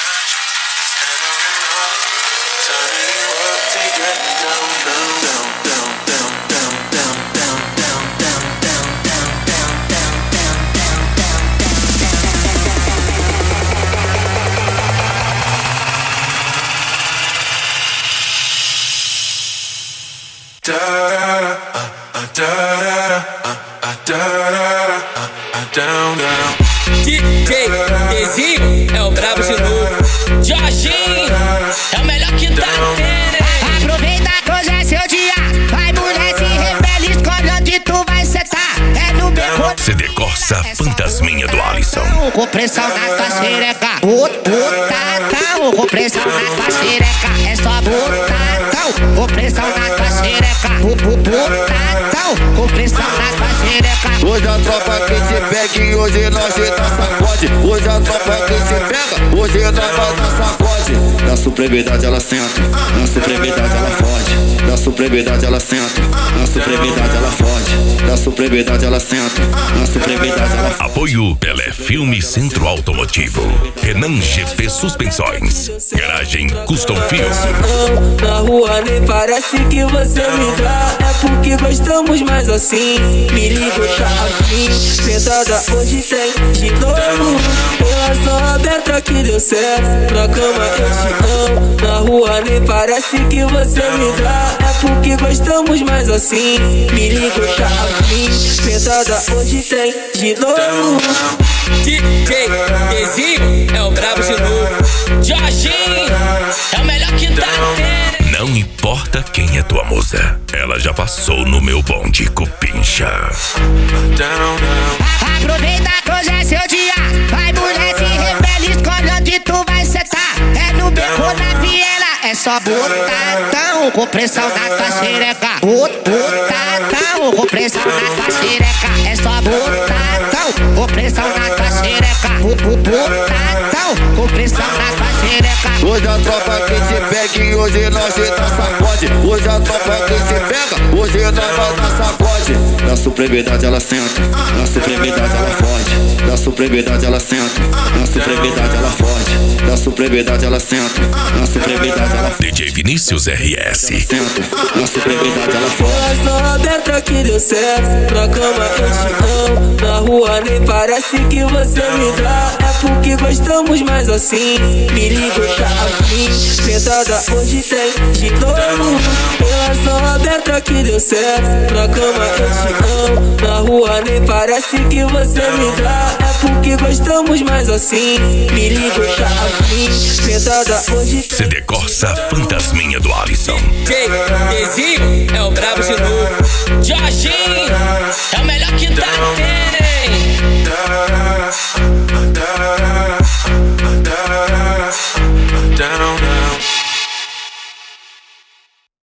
DJ Dezinho é o brabo de novo. Jorginho é o melhor que tá tendo. Aproveita que hoje é seu dia. Vai, mulher, se rebelde, escolhe onde tu vai sentar. É no beco. CD Corsa Fantasminha do Alisson. Com pressão na tua xereca. Botadão. Com pressão na tua xereca. É só botadão. Com pressão na tua xereca. Botadão. Com pressão na tua xereca. Hoje a tropa que se pega e hoje nós tá sacode. Hoje a tropa que se pega, hoje nós vai dar sacode. Na supremidade ela senta, na supremidade ela fode. Na supremidade ela senta, na supremidade ela fode. Na supremidade ela senta, na supremidade ela fode. Apoio Pelé Filme Centro Automotivo, Renan GP Suspensões, Garagem Custom Fios. Na rua nem parece que você me dá. É porque gostamos mais assim. Me liga, tá afim. Sentada hoje tem de novo. Relação aberta que deu certo. Na cama eu te amo. Na rua nem parece que você me dá. É porque gostamos mais assim. Me liga, tá afim. Sentada hoje tem de novo. DJ Dezinho é o brabo de novo. Jorginho é o melhor que tá tendo. Não importa quem é tua musa, ela já passou no meu bonde cupincha. Aproveita que hoje é seu dia. Vai, mulher, se rebelde, escolhe onde tu vai sentar. É no beco, na viela. É só botadão. Com pressão na tua xereca. Botadão. Com pressão na tua xereca. É só botadão. Com pressão na tua xereca. Botadão. Com pressão na tua xereca. Hoje a tropa que se pega e hoje nós tá sacode. Hoje a tropa que se pega, hoje nós vai dar sacode. Na supremidade ela senta, na supremidade ela fode. Na supremidade ela senta, na supremidade ela fode. Na supremidade ela senta, na supremidade ela fode. DJ Vinícius RS. Senta, na supremidade ela fode. Relação aberta que deu certo. Na cama eu te amo. Na rua nem parece que você me dá. É porque gostamos mais assim. Me liga, tá afim. Sentada hoje tem de novo. Relação aberta que deu certo. Na cama eu te amo. Na rua nem parece que você me dá. É porque gostamos mais assim. Me liga, tá afim. Sentada hoje tem CD Corsa Fantasminha do Alisson. DJ Dezinho